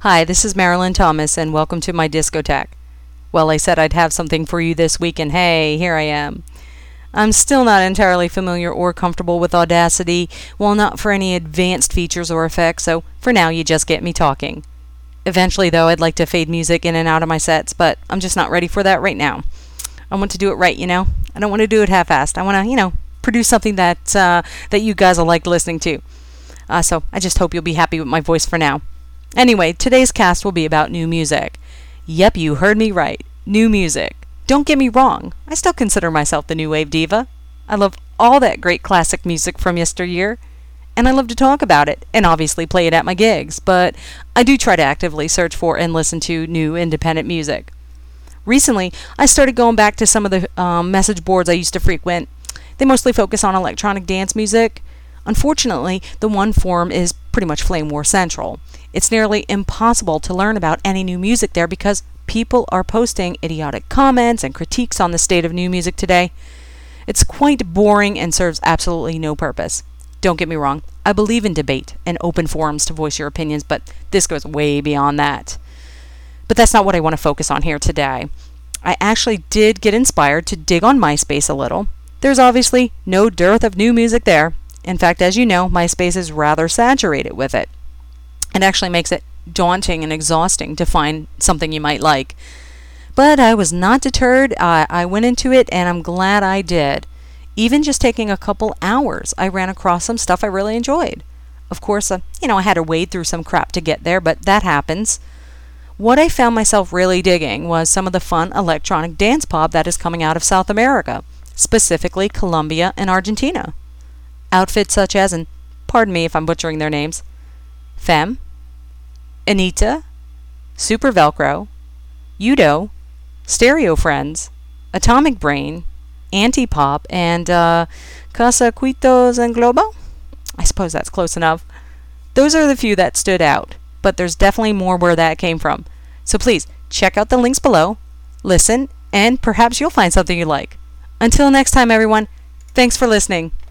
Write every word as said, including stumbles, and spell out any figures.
Hi, this is Marilyn Thomas, and welcome to my discotheque. Well, I said I'd have something for you this week, and hey, here I am. I'm still not entirely familiar or comfortable with Audacity, well, not for any advanced features or effects, so for now you just get me talking. Eventually, though, I'd like to fade music in and out of my sets, but I'm just not ready for that right now. I want to do it right, you know? I don't want to do it half-assed. I want to, you know, produce something that, uh, that you guys will like listening to. Uh, so I just hope you'll be happy with my voice for now. Anyway, today's cast will be about new music. Yep, you heard me right. New music. Don't get me wrong, I still consider myself the new wave diva. I love all that great classic music from yesteryear, and I love to talk about it, and obviously play it at my gigs, but I do try to actively search for and listen to new independent music. Recently, I started going back to some of the um, message boards I used to frequent. They mostly focus on electronic dance music. Unfortunately, the one forum is pretty much Flame War Central. It's nearly impossible to learn about any new music there because people are posting idiotic comments and critiques on the state of new music today. It's quite boring and serves absolutely no purpose. Don't get me wrong, I believe in debate and open forums to voice your opinions, but this goes way beyond that. But that's not what I want to focus on here today. I actually did get inspired to dig on MySpace a little. There's obviously no dearth of new music there. In fact, as you know, MySpace is rather saturated with it. It actually makes it daunting and exhausting to find something you might like. But I was not deterred. I, I went into it, and I'm glad I did. Even just taking a couple hours, I ran across some stuff I really enjoyed. Of course, uh, you know, I had to wade through some crap to get there, but that happens. What I found myself really digging was some of the fun electronic dance pop that is coming out of South America, specifically Colombia and Argentina. Outfits such as, and pardon me if I'm butchering their names, Femme, Anita, Super Velcro, Udo, Stereo Friends, Atomic Brain, Antipop, and uh, Casaquitos and Globo? I suppose that's close enough. Those are the few that stood out, but there's definitely more where that came from. So please, check out the links below, listen, and perhaps you'll find something you like. Until next time, everyone, thanks for listening.